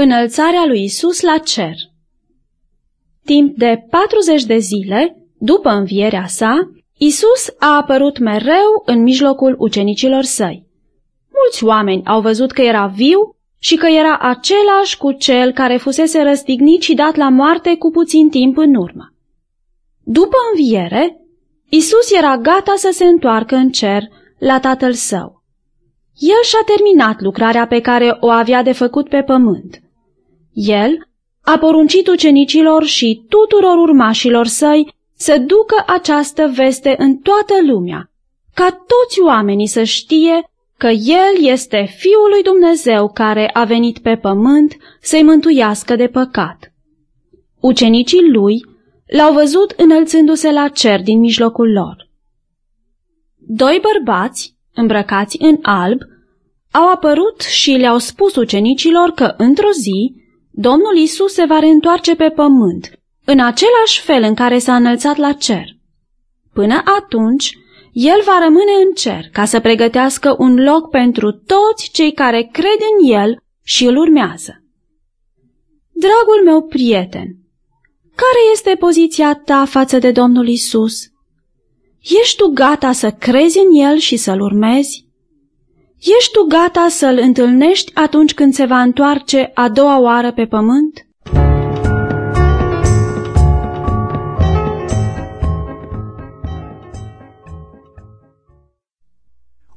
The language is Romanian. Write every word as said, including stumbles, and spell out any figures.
Înălțarea lui Isus la cer. Timp de patruzeci de zile, după învierea sa, Isus a apărut mereu în mijlocul ucenicilor săi. Mulți oameni au văzut că era viu și că era același cu cel care fusese răstignit și dat la moarte cu puțin timp în urmă. După înviere, Isus era gata să se întoarcă în cer la Tatăl Său. El și-a terminat lucrarea pe care o avea de făcut pe pământ. El a poruncit ucenicilor și tuturor urmașilor săi să ducă această veste în toată lumea, ca toți oamenii să știe că El este Fiul lui Dumnezeu care a venit pe pământ să-i mântuiască de păcat. Ucenicii Lui L-au văzut înălțându-se la cer din mijlocul lor. Doi bărbați, îmbrăcați în alb, au apărut și le-au spus ucenicilor că într-o zi Domnul Isus se va reîntoarce pe pământ, în același fel în care s-a înălțat la cer. Până atunci, El va rămâne în cer ca să pregătească un loc pentru toți cei care cred în El și îl urmează. Dragul meu prieten, care este poziția ta față de Domnul Isus? Ești tu gata să crezi în El și să-L urmezi? Ești tu gata să-L întâlnești atunci când se va întoarce a doua oară pe pământ?